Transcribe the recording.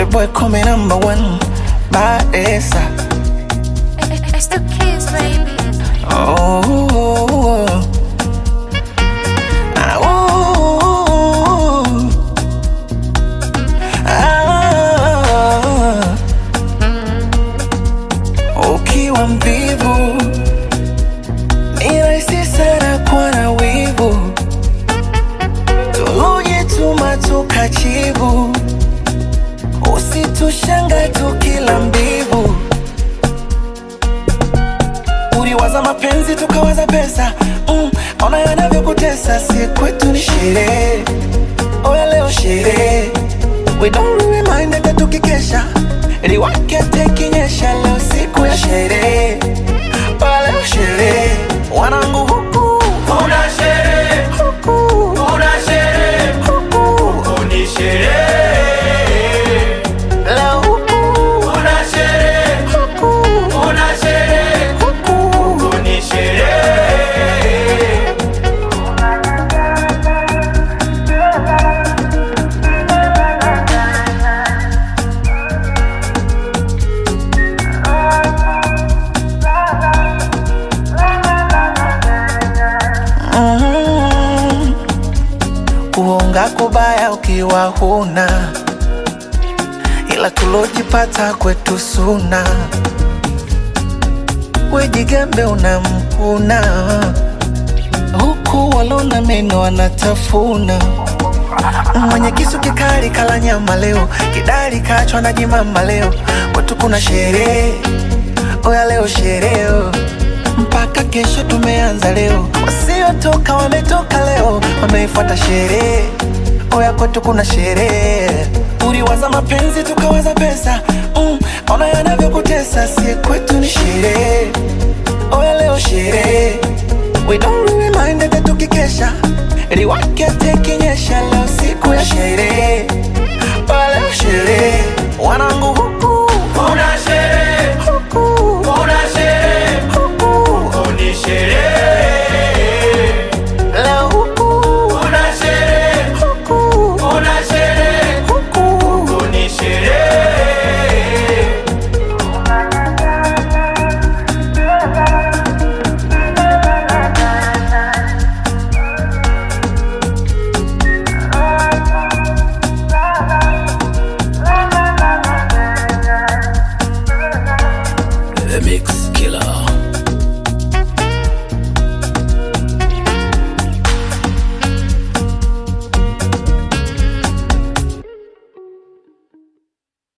boy call me number one. Badesa. It's the kids, baby. Oh, ah, oh, ah. Ukiwa mvivu ni rahisi sana kuwa na wivu, tulujituma tukachivu, usitushanga tukila mbivu. Uliwaza mapenzi tukawaza pesa, ona yanavyokutesa, si kwetu ni sherehe, oya leo sherehe. We don't really mind hata tukikesha, liwake tekinyesha, leo siku ya sherehe, oya leo sherehe. Wanangu huku kuna sherehe, huku kuna sherehe, huku ni sherehe. leo huku Kuna sherehe, huku kuna sherehe, huku ni sherehe. Kuonga kubaya ukiwa huna, ila tulojipata kwetu suna. Wejigambe unamkuna, huku walona meno wanatafuna. Mwenye kisu kikali kala nyama leo, kidari kachwa na jimama leo. Kwetu kuna sherehe, oya leo sherehe, mpaka kesho tumeanza leo. Wasiotoka wametoka leo, wameifuata sherehe, oya kwetu kuna sherehe. Uliwaza mapenzi tukawaza pesa, ona yanavyokutesa, si kwetu ni sherehe, oya leo sherehe. We don't really mind hata tukikesha, liwake tekinyesha, leo siku ya sherehe,